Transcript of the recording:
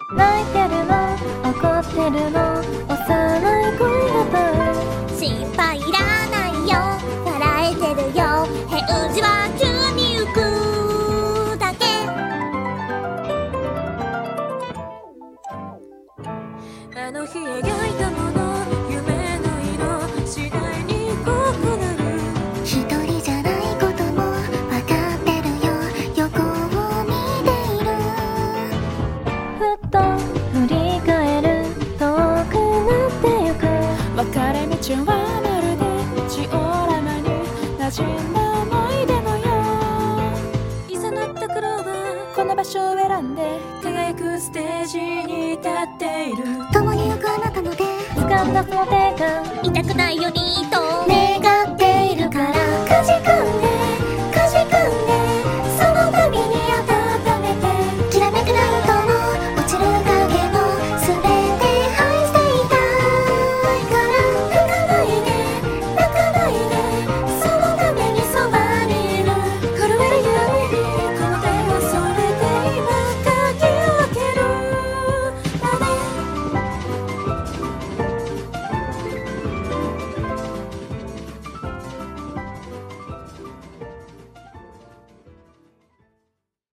泣いてるの怒ってるの幼い恋が歌う。 心配いらないよ笑えてるよ返事は宙に浮くだけ。あの日描いたもの夢の色次第に濃くなる。一人じゃないことも分かってるよ横を見ている。 ふっと振り返る遠くなってゆく。 分かれ道はまるでジオラマに馴染んだ思い出のよう。 いざなった苦労はこの場所を選んで輝くステージに立っている。 共に行くあなたの手掴んだその手が痛くないようにと願っているから。9時間